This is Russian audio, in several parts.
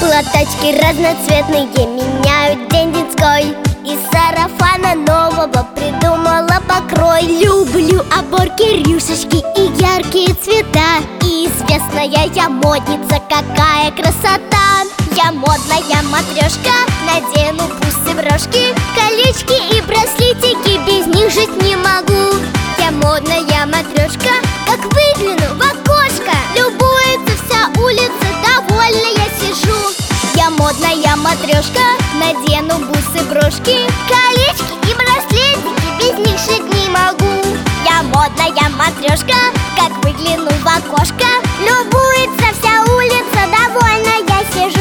Платочки разноцветные меняют день деньской. Из сарафана нового придумала покрой. Люблю оборки, рюшечки и яркие цвета. И известная я модница, какая красота! Я модная матрешка, надену бусы, брошки, колечки и браслетики, без них жить не могу. Я модная матрешка, как выгляну в окошко, любуется вся улица, довольно я сижу. Я модная матрешка, надену бусы, брошки, колечки и браслетики, без них жить не могу. Я модная матрешка, как выгляну в окошко, любуется вся улица, довольно я сижу.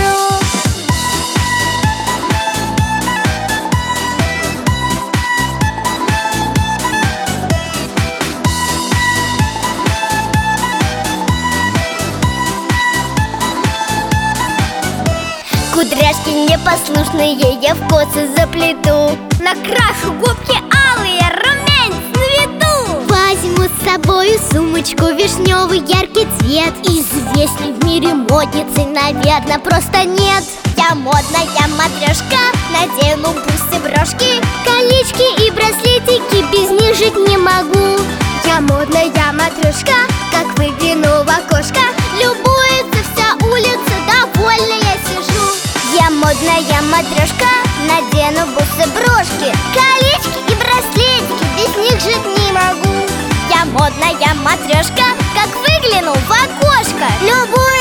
Кудряшки непослушные я в косы заплету, накрашу губки алые, румянец на виду. Возьму с собою сумочку, вишневый яркий цвет. Известной в мире модницы, наверное, просто нет. Я модная матрешка, надену бусы, брошки, колечки и браслетики, без них жить не могу. Я модная матрешка, как выгляну в окошко, любуется вся улица, довольно я сижу. Я модная матрешка, надену бусы, брошки, колечки и браслетики, без них жить не могу. Я модная матрешка, как выгляну в окошко, любую